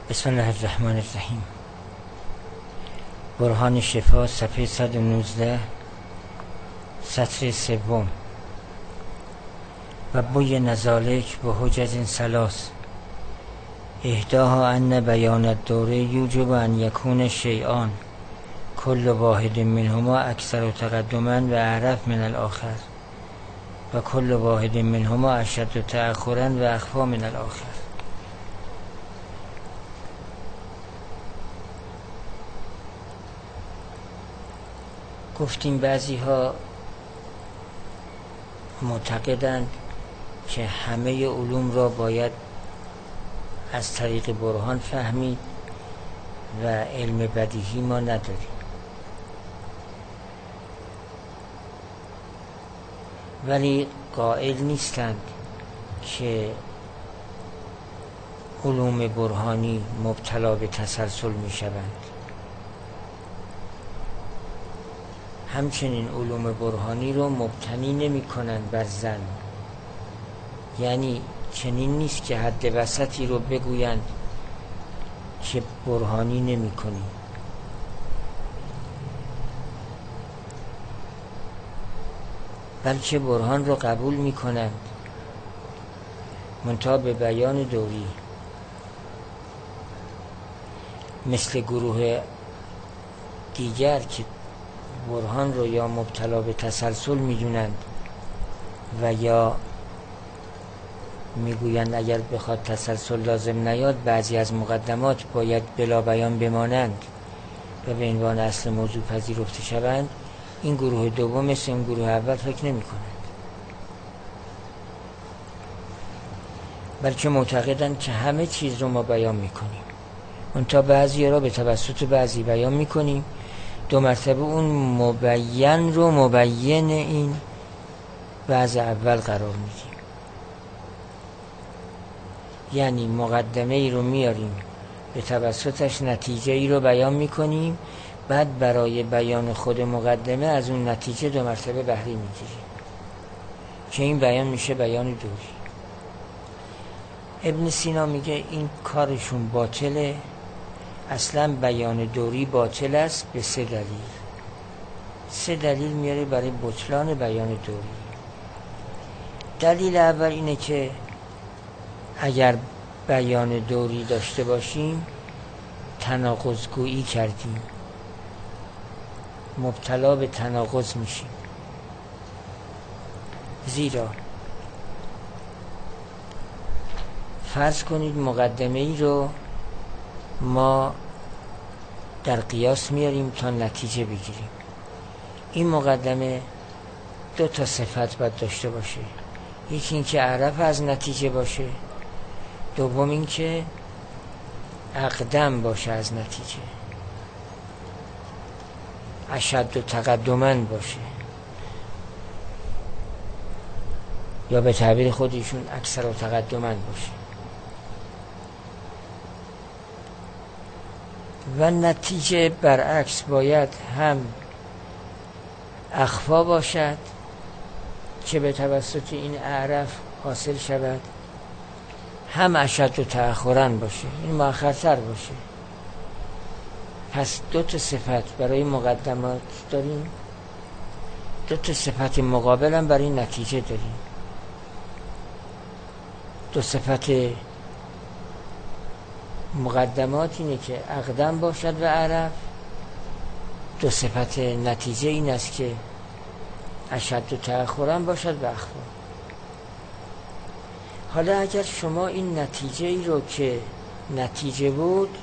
بسم الله الرحمن الرحیم. برهان شفا، صفحه 119، سطر سوم. و بوی نزالک به حجج ثلاث احداها ان بیان الدوره یوجب ان یکون شیئان کل واحد منهما اکثر تقدما و اعرف من الاخر و کل واحد منهما اشد تأخرا و اخفا من الاخر. گفتیم بعضی ها معتقدند که همه علوم را باید از طریق برهان فهمید و علم بدیهی ما نداریم، ولی قائل نیستند که علوم برهانی مبتلا به تسلسل می شوند. همچنین علوم برهانی رو مبتنی نمی کنند بر ظن، یعنی چنین نیست که حد وسطی رو بگویند که برهانی نمی کنی، بلکه برهان رو قبول می کنند منتها به بیان دوری. مثل گروه دیگر که برهان رو یا مبتلا به تسلسل میدونند و یا میگویند اگر بخواد تسلسل لازم نیاد بعضی از مقدمات باید بلا بیان بمانند و به عنوان اصل موضوع پذیرفته شوند. این گروه دوم مثل این گروه اول فکر نمی کنند، بلکه معتقدند که همه چیز رو ما بیان میکنیم، منتها بعضی را به توسط بعضی بیان میکنیم، دو مرتبه اون مبین رو مبین این بعض اول قرار میدیم. یعنی مقدمه ای رو میاریم به توسطش نتیجه ای رو بیان میکنیم، بعد برای بیان خود مقدمه از اون نتیجه دو مرتبه بهره میگیریم که این بیان میشه بیان دوری. ابن سینا میگه این کارشون باطله، اصلا بیان دوری باطل است به سه دلیل. سه دلیل میاره برای بطلان بیان دوری. دلیل اول اینه که اگر بیان دوری داشته باشیم تناقض‌گویی کردیم، مبتلا به تناقض میشیم. زیرا فرض کنید مقدمه ای رو ما در قیاس میاریم تا نتیجه بگیریم. این مقدمه دو تا صفت باید داشته باشه، یکی این که اعرف از نتیجه باشه، دوم این که اقدم باشه از نتیجه، اشد و تقدمن باشه، یا به تعبیر خودشون اکثر و تقدمن باشه. و نتیجه برعکس باید هم اخفا باشد که به توسط این اعرف حاصل شود، هم اشد و تأخرا باشه، این مؤخرتر باشه. پس دو تا صفت برای مقدمات داریم، دو تا صفت مقابل هم برای نتیجه داریم. دو صفت مقدمات اینه که اقدم باشد و اعرف، دو صفت نتیجه این است که اشد و تأخرا باشد و اخفا. حالا اگر شما این نتیجه ای رو که نتیجه بود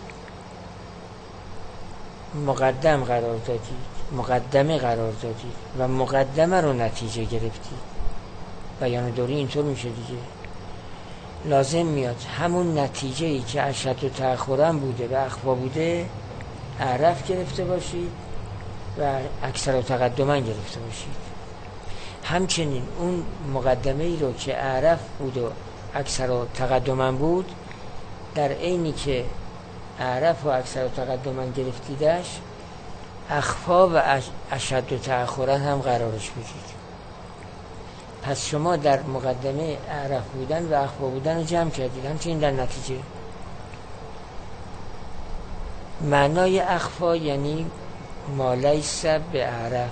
مقدمه قرار دادید و مقدمه رو نتیجه گرفتید، بیان دوری اینطور میشه دیگه. لازم میاد همون نتیجه ای که اشد و تأخرا بوده و اخفا بوده اعرف گرفته باشید و اکثر و تقدما گرفته باشید. همچنین اون مقدمه ای رو که اعرف بود و اکثر و تقدما بود، در عینی که اعرف و اکثر و تقدما گرفتیدش اخفا و اشد و تأخرا هم قرارش بدید. پس شما در مقدمه اعرف بودن و اخفا بودن رو جمع کردید، همچنین در نتیجه. معنای اخفا یعنی ما لیس به عرف.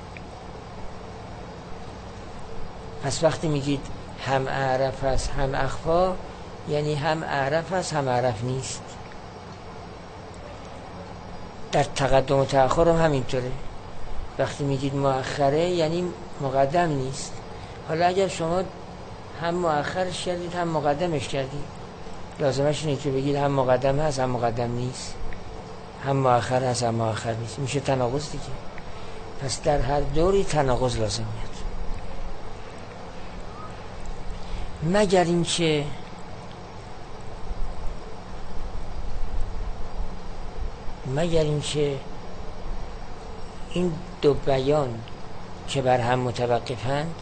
پس وقتی میگید هم اعرف است هم اخفا، یعنی هم اعرف است هم اعرف نیست. در تقدم و تأخر هم همینطوره. وقتی میگید مؤخره یعنی مقدم نیست. حالا اگر شما هم مؤخرش کردید هم مقدمش کردید، لازمش اینه که بگید هم مقدم هست هم مقدم نیست، هم مؤخر هست هم مؤخر نیست. میشه تناقض دیگه. پس در هر دوری تناقض لازم میاد. مگر اینکه این دو بیان که بر هم متوقفند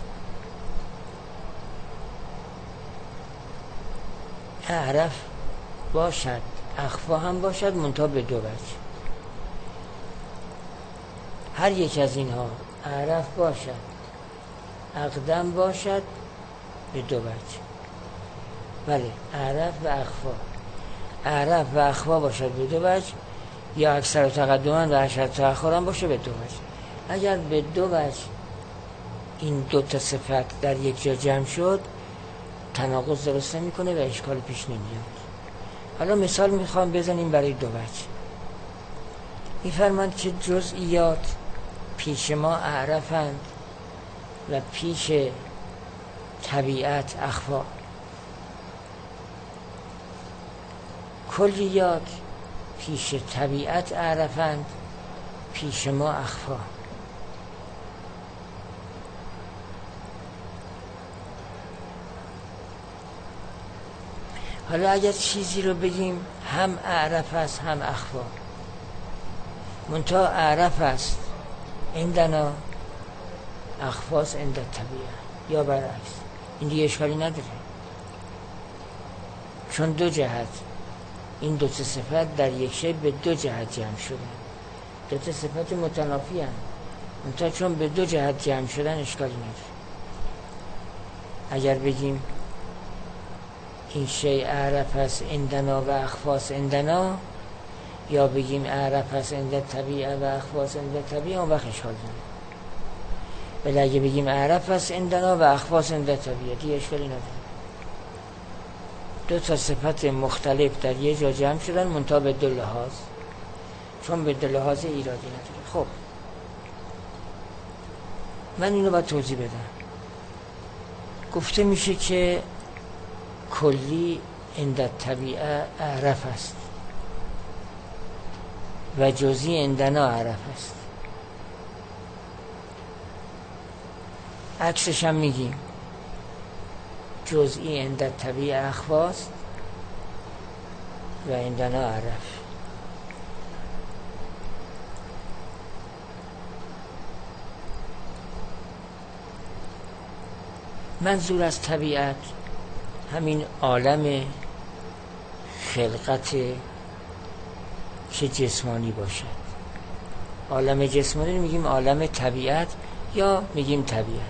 اعرف باشد اخفا هم باشد، منتها به دو وجه. هر یک از اینها اعرف باشد اقدم باشد به دو وجه. بله، اعرف و اخفا، اعرف و اخفا باشد به دو وجه، یا اکثر تقدما و اشد تأخرا باشه به دو وجه. اگر به دو وجه این دو تا صفت در یک جا جمع شد تناقض درست نمیکنه و اشکال پیش نمیاد. حالا مثال میخوام بزنیم برای دو وجه. میفرماند که جزئیات پیش ما اعرفند و پیش طبیعت اخفا. کلیات پیش طبیعت اعرفند، پیش ما اخفا. حالا اگر چیزی رو بگیم هم اعرف است هم اخفا، منتها اعرف است عندنا اخفاست عند طبیعت، یا برعکس، این دیگه اشکالی نداره، چون دو جهت این دو تا صفت در یک شی به دو جهت جمع شدن. دو تا صفت متنافی هستند، منتها چون به دو جهت جمع شدن اشکالی نداره. اگر بگیم این شی اعرف است عندنا و اخفاست عندنا، یا بگیم اعرف است عند طبیعه و اخفاست عند طبیعه، اون وقت اشکال نداره. ولی اگه بگیم اعرف است عندنا و اخفاست عند طبیعه، دیگه اشکالی نداره. دو تا صفت مختلف در یه جا جمع شدن، منتها به دو لحاظ، چون به دو لحاظ ایرادی نداره. خب من اینو باید توضیح بدم. گفته میشه که کلی عند طبیعه اعرف است و جزئی عندنا اعرف است. عکسش هم میگیم، جزئی عند طبیعه اخفاست و عندنا اعرف. منظور از طبیعت همین عالم خلقت که جسمانی باشد. عالم جسمانی میگیم عالم طبیعت یا میگیم طبیعت.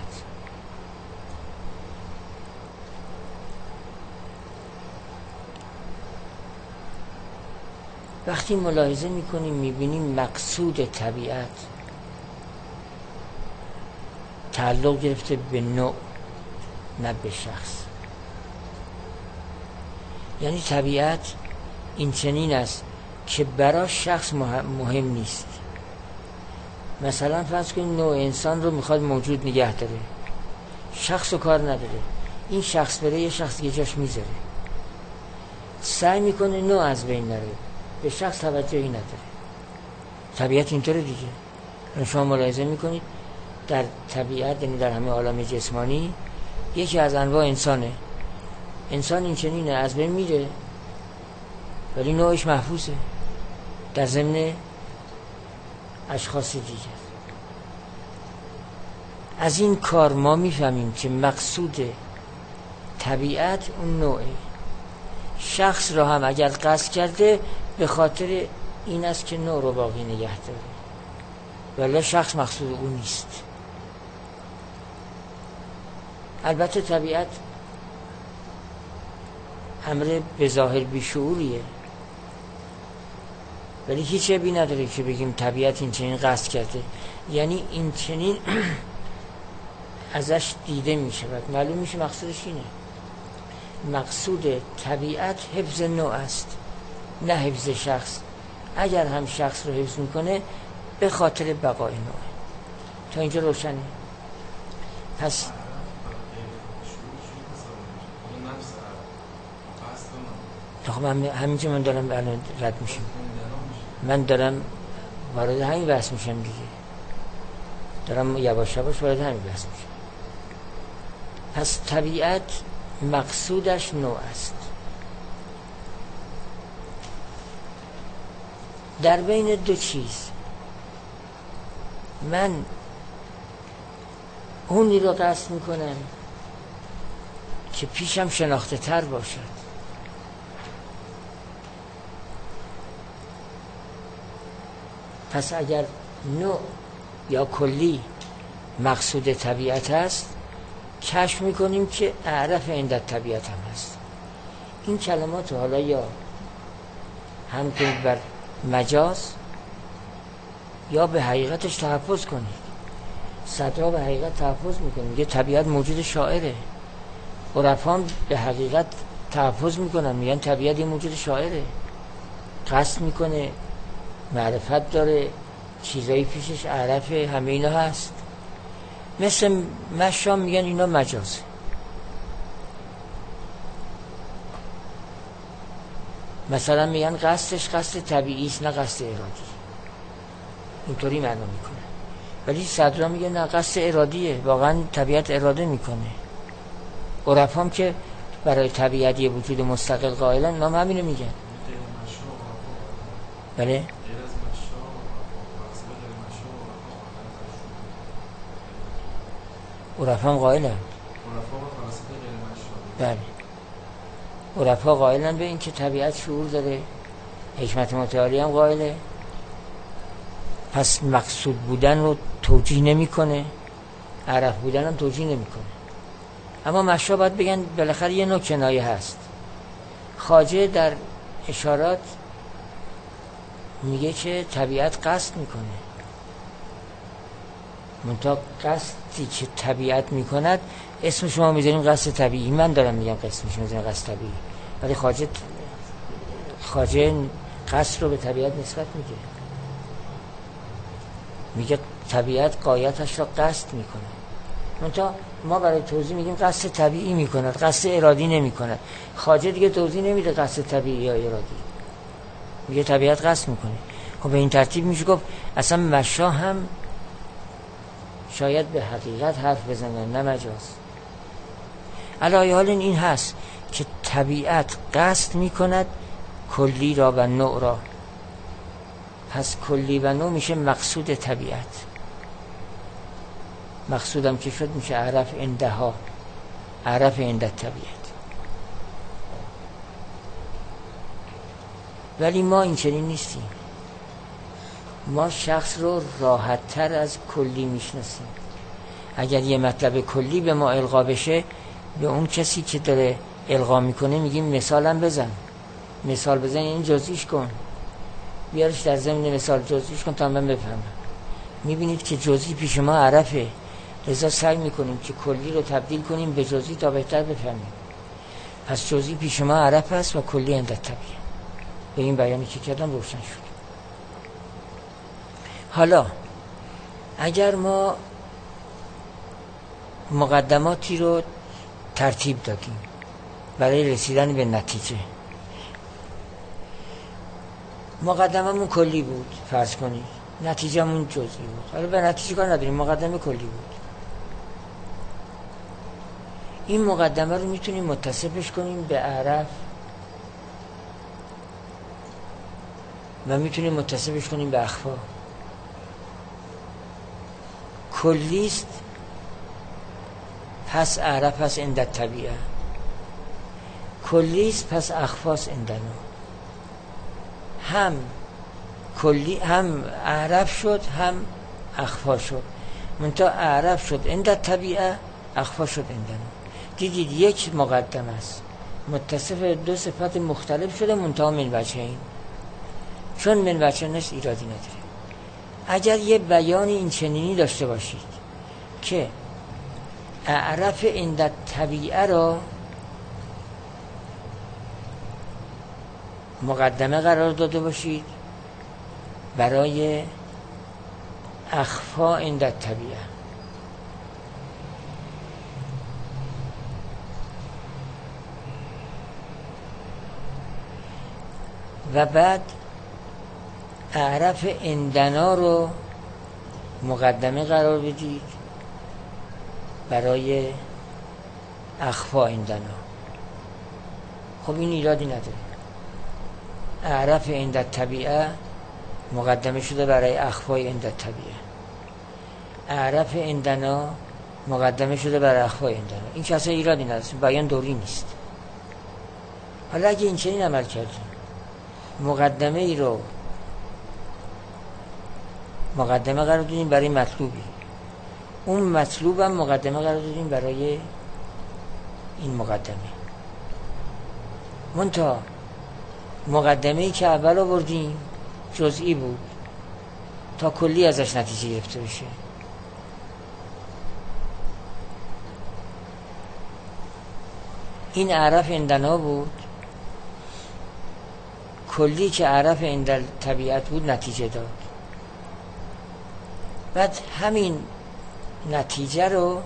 وقتی ملاحظه میکنیم میبینیم مقصود طبیعت تعلق گرفته به نوع نه به شخص. یعنی طبیعت این چنین است که برای شخص مهم نیست. مثلا فرض کنید نوع انسان رو میخواد موجود نگه داره، شخص رو کار نداره، این شخص بره یه شخص دیگه جاش میذاره، سعی میکنه نوع از بین نره، به شخص توجهی نداره. طبیعت اینطوره دیگه. شما ملاحظه میکنید در طبیعت، یعنی در همه عالم جسمانی، یکی از انواع انسانه. انسان این چنینه، از بین میره ولی نوعش محفوظه در ضمن اشخاص دیگر. از این کار ما میفهمیم که مقصود طبیعت اون نوعه. شخص را هم اگر قصد کرده به خاطر این است که نوع رو باقی نگه داره، ولی شخص مقصود اون نیست. البته طبیعت امر به ظاهر بیشعوریه، ولی هیچ عیبی نداره که بگیم طبیعت این چنین قصد کرده، یعنی این چنین ازش دیده می شود، معلوم میشه مقصودش اینه. مقصود طبیعت حفظ نوع است، نه حفظ شخص. اگر هم شخص رو حفظ میکنه به خاطر بقای نوع. تا اینجا روشنه؟ پس من همینجا من دارم الان رد میشم، من دارم وارد همین بحث میشم دیگه، دارم یواش یواش وارد همین بحث میشم. پس طبیعت مقصودش نوع است. در بین دو چیز من اونی رو قصد میکنم که پیشم شناخته تر باشد. پس اگر نوع یا کلی مقصود طبیعت است، کشف میکنیم که اعرف عند طبیعت هم هست. این کلمات حالا یا هم کنید بر مجاز یا به حقیقتش تحفظ کنید. صدرا به حقیقت تحفظ میکنه، میگه طبیعت موجود شاعره. عرفا به حقیقت تحفظ میکنن، میگن طبیعت یه موجود شاعره، قصد میکنه، معرفت داره، چیزایی پیشش عرفه، همه اینا هست. مثل مشام میگن اینا مجازه. مثلا میگن قصدش قصد طبیعی است نه قصد ارادی، اینطوری معنا میکنه. ولی صدرا میگه نه قصد ارادیه، واقعا طبیعت اراده میکنه. عرفام که برای طبیعت یه وجود مستقل قائلن، نام همینو میگن. بله عرفام قائلن، بله عرفا قائلن به این که طبیعت شعور داره، حکمت متعالی هم قائله. پس مقصود بودن رو توجیه نمیکنه، عرف بودن هم توجیه نمیکنه. اما مشا باید بگن بالاخره یه نوع کنایه هست. خواجه در اشارات میگه که طبیعت قصد میکنه، منتها قصدی که طبیعت میکند اسم شما میذاریم قصد طبیعی. من دارم میگم اسمش میذاریم قصد طبیعی، ولی خواجه قصد رو به طبیعت نسبت میده، میگه طبیعت غایتش را قصد میکنه. منتها ما برای توضیح میگیم قصد طبیعی میکند، قصد ارادی نمیکند. خواجه دیگه توضیح نمیده قصد طبیعی یا ارادی، میگه طبیعت قصد میکنه. خب به این ترتیب میشه گفت اصلا مشا هم شاید به حقیقت حرف بزنن نه مجاز. علی حال این هست که طبیعت قصد میکند کلی را و نوع را، پس کلی و نوع میشه مقصود طبیعت. مقصودم که شد میشه عرف عندها، عرف عند طبیعت. ولی ما این چنین نیستیم. ما شخص رو راحت تر از کلی میشناسیم. اگر یه مطلب کلی به ما القا بشه، به اون کسی که داره القا میکنه میگیم مثالم بزن. مثال بزن این جزئیش کن، بیارش در ضمن مثال جزئیش کن تا من بفهمم. میبینید که جزئی پیش ما عرفه، لذا سعی میکنیم که کلی رو تبدیل کنیم به جزئی تا بهتر بفهمیم. پس جزئی پیش ما عرف است و کلی عند طبیعت. به این بیانی که کردم روشن شد. حالا اگر ما مقدماتی رو ترتیب دادیم برای رسیدن به نتیجه، مقدممون کلی بود فرض کنید، نتیجهمون جزئی بود. حالا به نتیجه کار نداریم، مقدمه کلی بود. این مقدمه رو میتونیم متصفش کنیم به عرف و میتونیم متصفش کنیم به اخفا. کلیست پس عرف پس عند طبیعه، کلیست پس اخفاست عندنا. هم کلی هم عرف شد هم اخفا شد، منتها عرف شد عند طبیعه، اخفا شد عندنا. دیدید یک مقدم است متصف دو صفت مختلف شده، منتها من وجهین. چون من بچه نیست ایرادی نداره. اگر یه بیان این چنینی داشته باشید که اعرف عند طبیعه را مقدمه قرار داده باشید برای اخفا عند طبیعه، و بعد اعرف عندنا رو مقدمه قرار بدید برای اخفا عندنا. خب این ایرادی نداره. اعرف عند طبیعه مقدمه شده برای اخفای عند طبیعه، اعرف عندنا مقدمه شده برای اخفای عندنا. این که اصلا ایرادی نداره، بیان دوری نیست. حالا اگه این چنین عمل کردیم، مقدمه ای رو مقدمه قرار دادیم برای مطلوبی، اون مطلوب هم مقدمه قرار دادیم برای این مقدمه، منتها مقدمه ای که اول آوردیم جزئی بود تا کلی ازش نتیجه گرفته بشه. این اعرف عندنا بود، کلی که اعرف عند طبیعت بود نتیجه داد. بعد همین نتیجه رو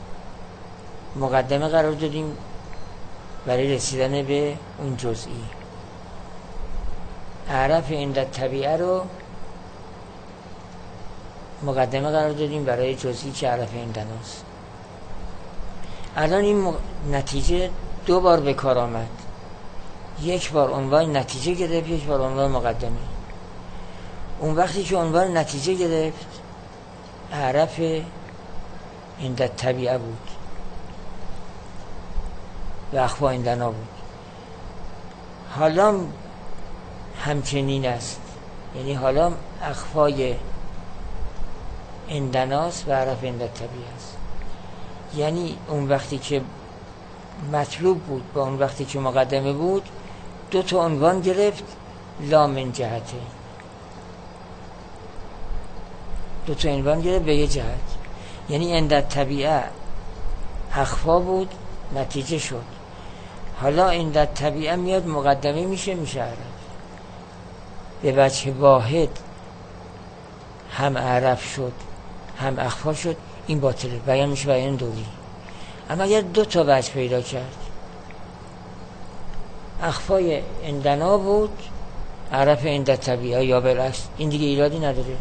مقدمه قرار دادیم برای رسیدن به اون جزئی. اعرف عند طبیعه رو مقدمه قرار دادیم برای جزئی که اعرف عندناست. الان این نتیجه دو بار به کار آمد، یک بار عنوان نتیجه گرفت، یک بار عنوان مقدمه. اون وقتی که عنوان نتیجه گرفت اعرف عند طبیعه بود و اخفا عندنا بود. حالا همچنین است، یعنی حالا اخفای عندناست و اعرف عند طبیعه است. یعنی اون وقتی که مطلوب بود با اون وقتی که مقدمه بود دو تا عنوان گرفت، لا من جهته، دو تا عنوان گرفت به یه جهت. یعنی عند طبیعه اخفا بود، نتیجه شد. حالا عند طبیعه میاد مقدمه میشه اعرف. به وجه واحد هم اعرف شد هم اخفا شد، این باطله، بیان میشه بیان دوری. اما اگر دو تا وجه پیدا کرد، اخفای عندنا بود، اعرف عند طبیعه یا بالعکس، این دیگه ایرادی نداره.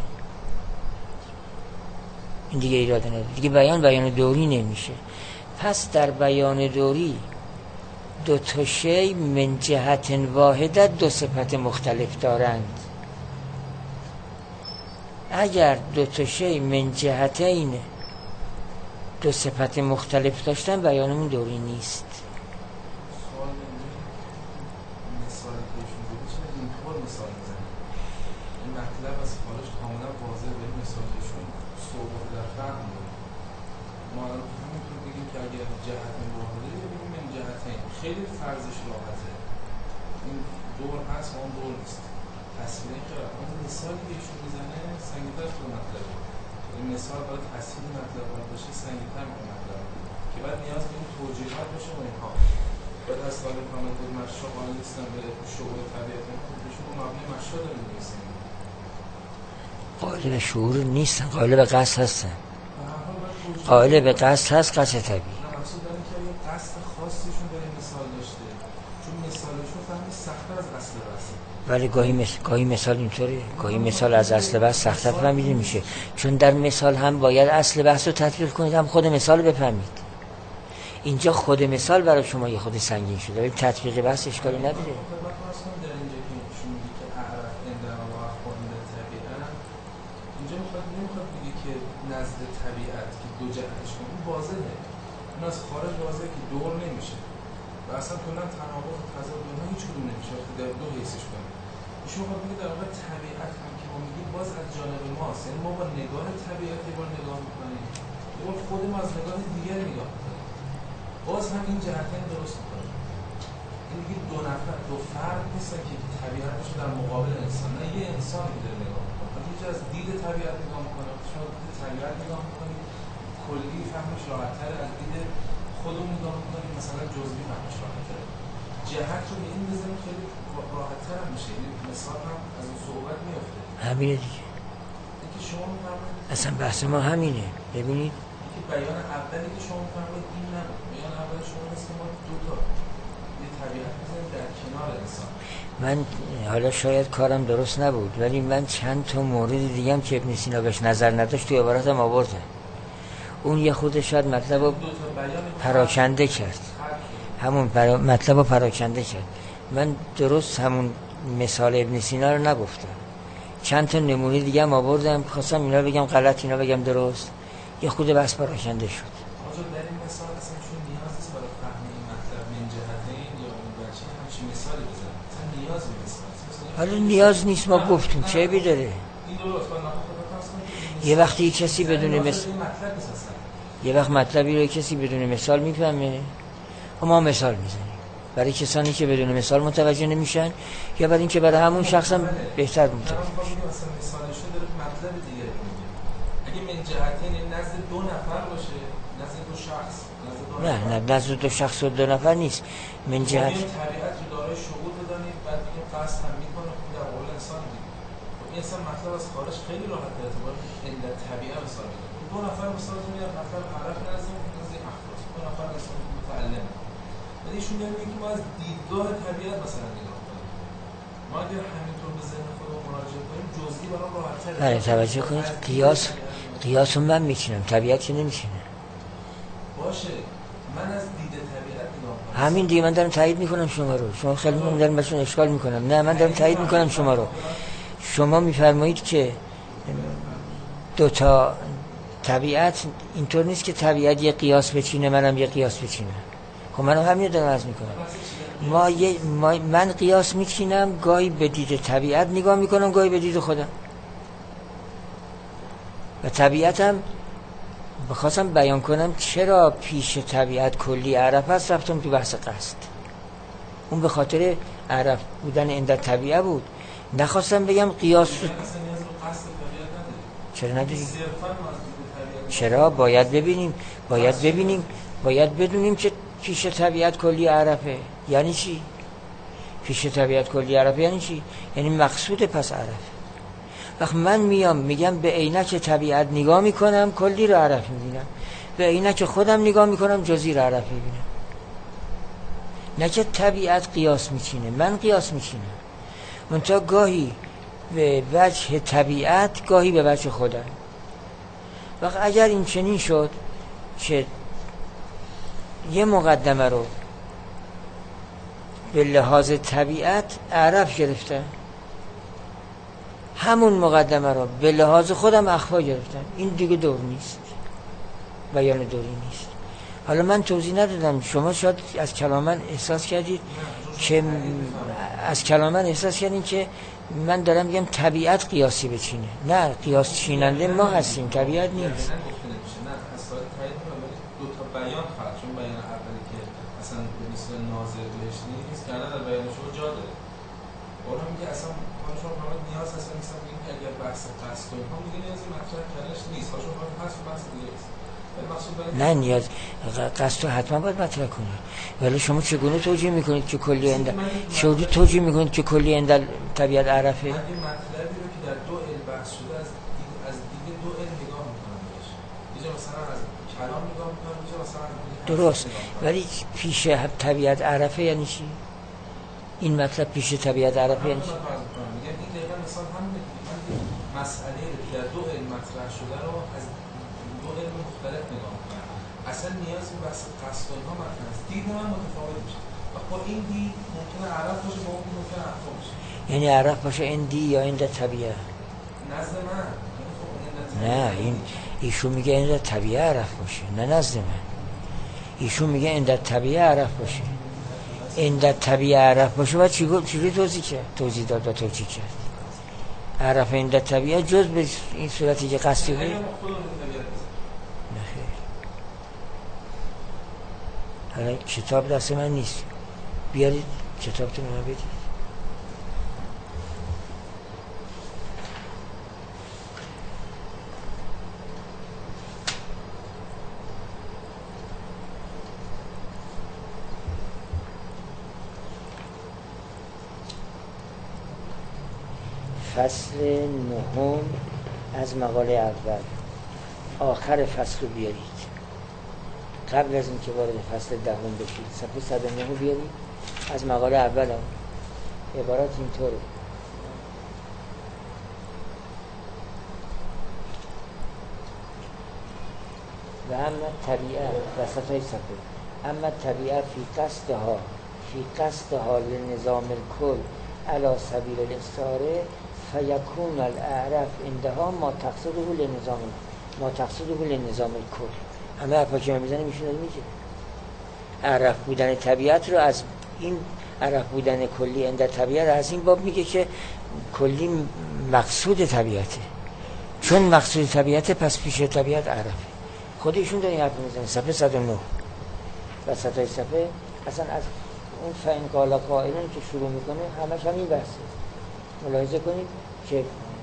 این دیگه ایرادی نداره، دیگه بیان دوری نمیشه. پس در بیان دوری دو تا شی من جهت واحدت دو صفت مختلف دارند. اگر دو تا شی من جهتین دو صفت مختلف داشتن بیانمون دوری نیست. خیلی فرضش راحته، این دور هست و اون دور نیست. تصویر این که اون مثالی که ایشون میزنه سنگین‌تر تو مطلبه، این مثال باید تصویر مطلب باشه، سنگین‌تر میکنه مطلب که بعد نیاز به این توجیهات باشه و اینها. باید از طالب کامل بود مشروع قائل نیستن به شعور طبیعت خودشون رو مبنی مشروع داریم می‌نویسیم. قائل به شعور نیستن، قائل به قصد هستن. قائل به قصد هست، قصد طبیعی. مقصود داریم که یه قصد خاصیشون برای مثال داشته، چون مثالشون فهمی سخت‌تر از اصل بحثه. ولی گاهی مثال اینطوره، گاهی مثال از اصل بحث سخت‌تر فهمیده میشه، چون در مثال هم باید اصل بحث رو تطبیق کنید، هم خود مثال رو بفهمید. اینجا خود مثال برای شما یه خود سنگین شده، ولی تطبیق بحث اشکالی نداره. اینجا نمیخواد بگه که نزد طبیعت که دو جهتش کنه، این واضحه، این از خارج واضحه که دور نمیشه و اصلا کلا تناقض و تضاد اینا هیچ کدوم نمیشه وقتی در دو حیثش کنیم. ایشون میخواد بگه در واقع طبیعت هم که ما میگیم باز از جانب ماست، یعنی ما با نگاه طبیعت یه بار نگاه میکنیم، یه بار خودمون از نگاه دیگر نگاه میکنیم، باز هم این جهتین درست میکنیم. این دیگه دو نفر دو فرد نیستن که طبیعتش در مقابل انسان، نه یه انسان که داره نگاه میکنه. وقتی که از دید طبیعت نگاه میکنه، شما دید طبیعت نگاه میکنید کلی فهمش راحت‌تر، از دید خودمون نگاه میکنید مثلا جزئی فهمش راحت‌تر. جهت رو به این بزنیم خیلی راحت‌تر هم میشه. یعنی مثال هم از اون صحبت میفته. همینه دیگه. اینکه شما میفرمایید اصلا بحث ما همینه. ببینید که بیان اولی که شما میفرمایید این نبود. بیان اول شما مثل ما دو تا یه طبیعت می‌ذاریم در کنار انسان. من حالا شاید کارم درست نبود، ولی من چند تا مورد دیگه هم که ابن سینا بهش نظر نداشت توی عبارتم آوردم. اون یه خود شاید مطلب رو پراکنده کرد، همون مطلب رو پراکنده کرد. من درست همون مثال ابن سینا رو نگفتم، چند تا نمونه دیگه هم آوردم، خواستم اینا بگم غلط اینا بگم درست، یه خود بس پراکنده شد. آجا در این مثال اصلا چون نیاز نیست برای فهم این مطلب من جهتین یا اون بچه همچین مثالی بزنم، اصلا نیاز نیست. حالا نیاز نیست، ما گفتیم چه بی داره. این درست من نخواهد یه وقتی کسی بدون مثال، یه وقت مطلبی رو کسی بدون مثال میفهمه و ما مثال میزنیم برای کسانی که بدون مثال متوجه نمیشن، یا برای اینکه برای همون شخص هم بهتر متوجه میشه. مثلا مثالش رو داره مطلب دیگه میگه. اگه من جهتین نزد دو نفر باشه، نزد دو شخص، نه نزد دو شخص و دو نفر نیست. من جهت طبیعت رو دارای شهود بدانید، بعد دیگه قصد هم میکنه که در قول انسان دیگه این انسان مطلب از خارج خیلی راحت به اعتبار این در طبیعت مثال میده. دو نفر مثال میاد مطلب عرف نزد افراس، دو نفر مثال متعلم. ولی ایشون میگه که ما از دیدگاه طبیعت مثلا نگاه کنیم. ما اگر همینطور به ذهن خودمون مراجعه کنیم جزئی برام راحت‌تر. بله توجه کنید، قیاسو من میچینم، طبیعت که نمیچینه. باشه من از دید طبیعت نگاه کنم. همین دیگه من دارم تایید میکنم شما رو. شما خیلی من دارم بهتون اشکال میکنم. نه من دارم تایید میکنم شما رو. شما میفرمایید که دو تا طبیعت اینطور نیست که طبیعت یه قیاس بچینه منم یه قیاس بچینم. خب منم همین دارم عرض میکنم. من قیاس میچینم، گاهی به دید طبیعت نگاه میکنم، گاهی به دید خودم. و طبیعتم بخواستم بیان کنم چرا پیش طبیعت کلی عرف هست، رفتم تو بحث قصد. اون به خاطر عرف بودن عند طبیعه بود، نخواستم بگم قیاس. چرا نداریم؟ چرا باید بدونیم که پیش طبیعت کلی عرفه. یعنی چی؟ پیش طبیعت کلی عرفه یعنی چی؟ یعنی مقصود پس عرفه. وقت من میگم به عینک طبیعت نگاه میکنم کلی رو عرف میبینم، به عینک خودم نگاه میکنم جزئی رو عرف میبینم. نه که طبیعت قیاس میچینه، من قیاس میچینم. منتها گاهی به وجه طبیعت، گاهی به وجه خودم. وقت اگر این چنین شد که یه مقدمه رو به لحاظ طبیعت عرف گرفتم، همون مقدمه رو به لحاظ خودم اخفا گرفتم، این دیگه دور نیست، بیان دوری نیست. حالا من توضیح ندادم، شما شاید از کلام من احساس کردید که من دارم میگم طبیعت قیاسی بچینه. نه، قیاس چیننده ما هستیم، طبیعت نیست. نه اصلا تایید می‌کنم، دو تا بیان خواهد، چون بیان اولی که اصلا مثل ناظر بهش نیست که الان در بیان شما جا داره. اون هم میگه اصلا شما فقط نیاز هست مثلا بگیم که اگر بحث قصد کنیم هم دیگه نیازی مطرح کردنش نیست، شما فقط هست بحث دیگه است. نه نیاز قصد رو حتما باید مطرح کنید، ولی شما چگونه توجیه میکنید که کلی اندل طبیعت عرفه؟ من این مطلبی رو که در دو علم بحث شده از دید دو علم نگاه میکنم بهش. اینجا مثلا از کلام نگاه میکنم، اینجا مثلا درست، ولی پیش طبیعت عرفه یعنی چی؟ این مطلب پیش طبیعت عرفه یعنی چی؟ میگم این دقیقا مثال همونه که من مسئله رو که در دو علم مطرح شده رو از دو علم مختلف نگاه میکنم. اصلا نیازی به بحث قصد اینها مطرح است. دید من متفاوت میشه. با این دید ممکنه عرف باشه، با اون ممکنه اخفا باشه. یعنی عرف باشه این دی یا این در طبیعه؟ نزد من. نه، ایشون میگه این در طبیعه عرف باشه، نه نزد من. ایشون میگه این در طبیعه عرف باشه. این در طبیعه عرف باشه و چجوری توضیح داد و توجیه کرد؟ عرف این در طبیعه جز به این صورتی که قصدی بود؟ حالا کتاب دست من نیست، بیارید کتابتون رو بدید. فصل 9 از مقاله اول، آخر فصل رو بیارید قبل از اینکه وارد فصل 10 بشید. صفحه 109 بیارید از مقاله اول. عبارت اینطوره: و اما طبیعه وسط های صفحه، اما طبیعه فی قصدها لنظام الکل علی سبیل الاستعاره فیکون الاعرف عندها ما تقصده لنظام الکل. همه حرفا که من میزنه میشه میگه اعرف بودن طبیعت رو از این اعرف بودن کلی عند طبیعت از این باب میگه که کلی مقصود طبیعته، چون مقصود طبیعته پس پیش طبیعت اعرفه. خودشون دارین حرف میزنه. صفحه 109 وسط های صفحه اصلا از اون فین قال قائلون که شروع میکنه همش همین بحثه. ملاحظه کنید که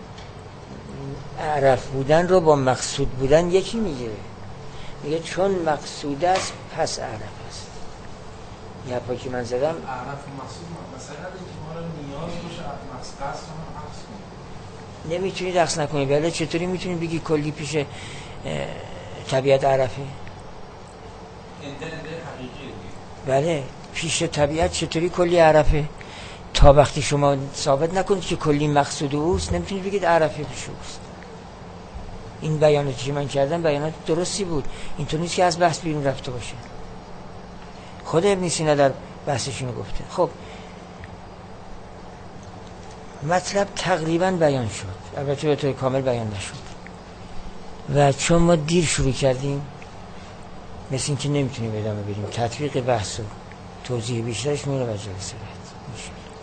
اعرف بودن رو با مقصود بودن یکی میگه چون مقصود است پس اعرف است. یه پا که من زدم اعرف و مقصود مثلا اینکه ما رو نیاز باشه مقصد قصد رو عکس کنیم، نمیتونید عکس نکنید. ولی چطوری میتونید بگی کلی پیش طبیعت اعرفه؟ انده حقیقیه. بله پیش طبیعت چطوری کلی اعرفه؟ تا وقتی شما ثابت نکنید که کلی مقصود اوست نمیتونید بگید اعرفه پیش اوست. این بیاناتی که من کردم بیانات درستی بود، اینطور نیست که از بحث بیرون رفته باشه. خود ابن سینا در بحثشون گفته. خب مطلب تقریبا بیان شد، البته به طور کامل بیان نشد و چون ما دیر شروع کردیم مثل این که نمیتونیم ادامه بدیم. تطبیق بحث و توضیح بیشترش میره و جلسه بعد.